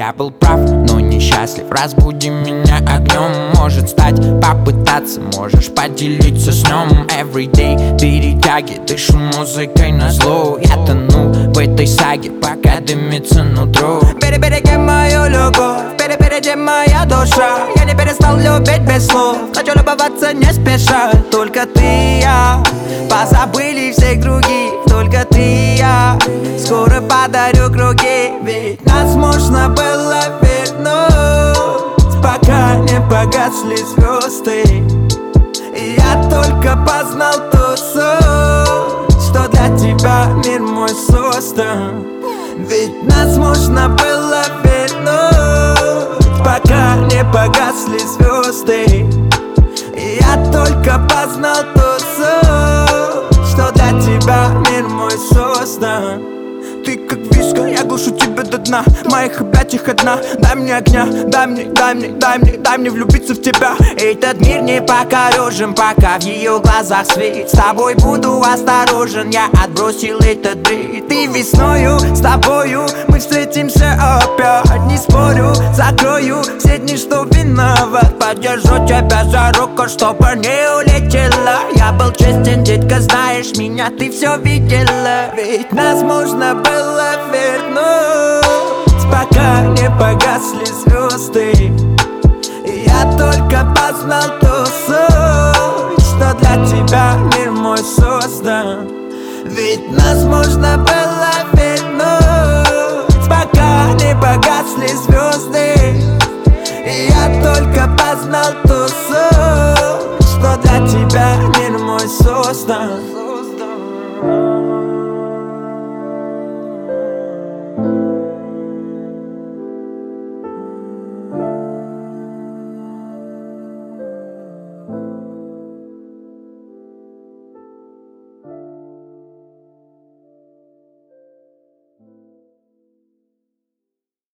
я был прав, но несчастлив. Разбуди меня огнем, может стать, попытаться. Можешь поделиться сном. Everyday перетяги, дышу музыкой назло. Я тону в этой саге, пока дымится нутро. Береги мою любовь, впереди моя душа. Я не перестал любить без слов, хочу любоваться не спеша. Только ты и я, позабыли всех других. Только ты и я, скоро подарю круги. Ведь нас можно было вернуть, пока не погасли звезды. И я только познал ту суть, что для тебя мир мой создан. Ведь нас можно было вернуть, пока не погасли звезды. И я только познал ту суть, что для тебя мир мой создан. Ты как виска, я глушу тебя до дна. В моих объятиях одна. Дай мне огня, дай мне влюбиться в тебя. Этот мир не покорежен, пока в ее глазах свет. С тобой буду осторожен, я отбросил этот бред. Ты весною, с тобою мы встретимся опять. Не спорю, закрою все дни, что виноват. Подержу тебя за руку, чтобы не улетела. Я был честен, детка, знаешь меня, ты все видела. Ведь нас можно было вернуть, пока не погасли звезды. И я только познал ту суть, что для тебя мир мой создан. Ведь нас можно было вернуть, пока не погасли звезды. И я только познал ту суть, что для тебя мир мой создан.